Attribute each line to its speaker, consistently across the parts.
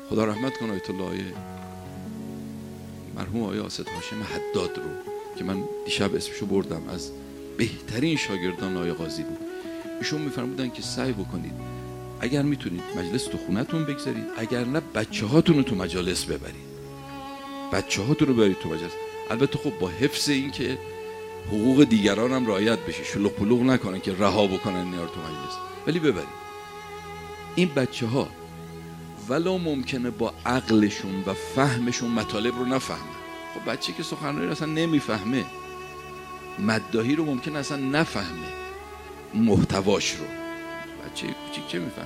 Speaker 1: خدا رحمت کنه آیت الله مرحوم آقای آصد هاشم حداد رو که من دیشب اسمشو بردم، از بهترین شاگردان آقای قاضی بود. ایشون میفرمودن که سعی بکنید اگر میتونید مجلس تو خونتون بگذارید، اگر نه بچه هاتون رو تو مجالس ببرید، بچه هاتون رو ببرید تو مجلس. البته خب با حفظ این که حقوق دیگران هم رعایت بشه، شلوغ پلوغ نکنن که رها بکنن اینا رو تو مجلس، ولی ببرید. این بچه ها ولو ممکنه با عقلشون و فهمشون مطالب رو نفهمن. خب بچه که سخنرانی رو اصلا نمیفهمه، مداحی رو ممکنه اصلا نفهمه، محتواش رو بچه کوچیک چه میفهمه؟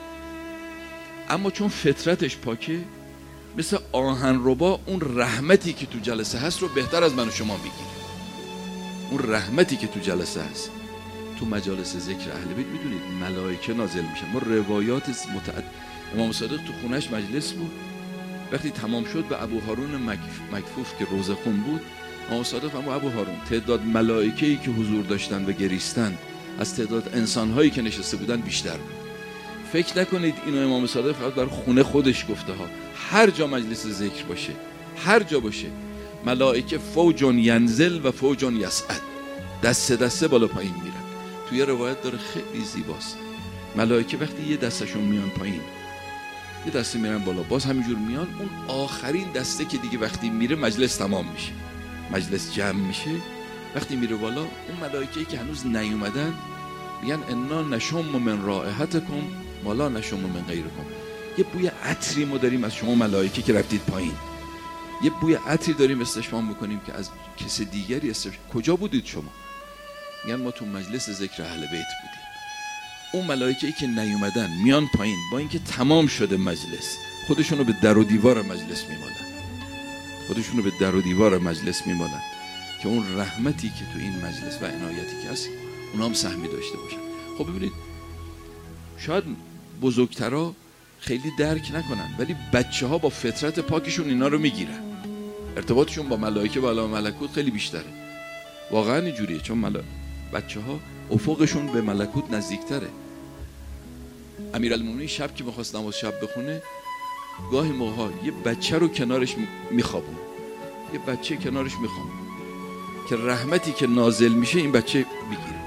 Speaker 1: اما چون فطرتش پاکه، مثل آهنربا اون رحمتی که تو جلسه هست رو بهتر از من و شما میگیره. اون رحمتی که تو جلسه هست، تو مجالس ذکر اهل بیت میدونید ملائکه نازل میشن. ما روایات امام صادق تو خونش مجلس بود، وقتی تمام شد به ابو هارون مکفوف که روزه خون بود، امام صادق اما ابو هارون تعداد ملائکه‌ای که حضور داشتن و گریستن از تعداد انسان‌هایی که نشسته بودن بیشتر بود. فکر نکنید اینو امام صادق فقط برای خونه خودش گفته ها. هر جا مجلس ذکر باشه، هر جا باشه، ملائکه فوجون ینزل و فوجون یصعد، دسته دسته بالا پایین میرن. توی روایت داره خیلی زیباست. ملائکه وقتی یه دستشون میان پایین، یه دسته میرن بالا، باز همینجور میان، اون آخرین دسته که دیگه وقتی میره مجلس تمام میشه، مجلس جمع میشه، وقتی میره بالا، اون ملائکه‌ای که هنوز نیومدن میگن انا نشم من رائحتکم ولا نشم من غیرکم. یه بوی عطری ما داریم از شما ملائکه که رفتید پایین، یه بوی عطری داریم استشمام میکنیم که از کس دیگری کجا بودید شما؟ میگن ما تو مجلس ذکر اهل بیت بودیم. اون ملائکه‌ای که نیومدن میان پایین، با اینکه تمام شده مجلس، خودشونو به در و دیوار مجلس میمالن، خودشونو به در و دیوار مجلس میمالن که اون رحمتی که تو این مجلس و عنایتی که هست اونا هم سهمی داشته باشن. خب ببینید، شاید بزرگترا خیلی درک نکنن، ولی بچه ها با فطرت پاکشون اینا رو میگیرن. ارتباطشون با ملائکه و عالم ملکوت خیلی بیشتره. واقعا اینجوریه، چون بچه ها افقشون به ملکوت نزدیکتره. امیرالمومنین شب که میخواست نماز شب بخونه، گاهی موقع یه بچه رو کنارش میخوابون، یه بچه کنارش میخوابون که رحمتی که نازل میشه این بچه بگیره،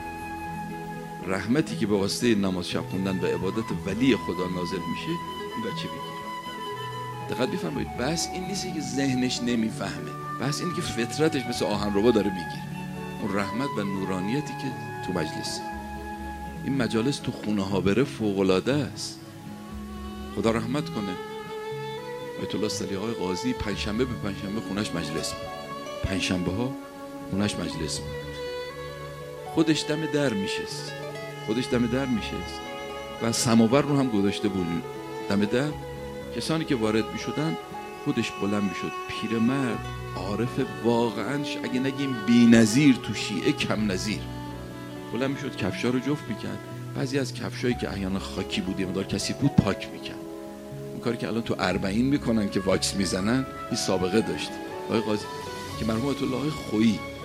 Speaker 1: رحمتی که به واسطه نماز شب خوندن و عبادت ولی خدا نازل میشه این بچه بگیره. دقت بفرمایید، بس این نیست که ذهنش نمیفهمه، بس این که فطرتش مثل آهنربا داره میگیره اون رحمت و نورانیتی که تو مجلس. این مجالس تو خونه ها بره فوق العاده است. خدا رحمت کنه آیت الله صلی آقای قاضی پنجشنبه به پنجشنبه خونش مجلس بود، پنجشنبه ها خونش مجلس بود. خودش دم در میشست، خودش دم در میشست و سماور رو هم گذاشته بود دم در. کسانی که وارد میشدن خودش بلند میشد، پیرمرد عارف واقعا اگه نگیم بی‌نظیر تو شیعه کم نظیر، بلند میشد کفشا رو جفت میکرد. بعضی از کفشایی که احیانا خاکی بود مقدار کثیف بود پاک میکرد. اون کاری که الان تو 40 میکنن که واکس میزنن این سابقه داشت. آقای قاضی که مرحوم آیت الله خویی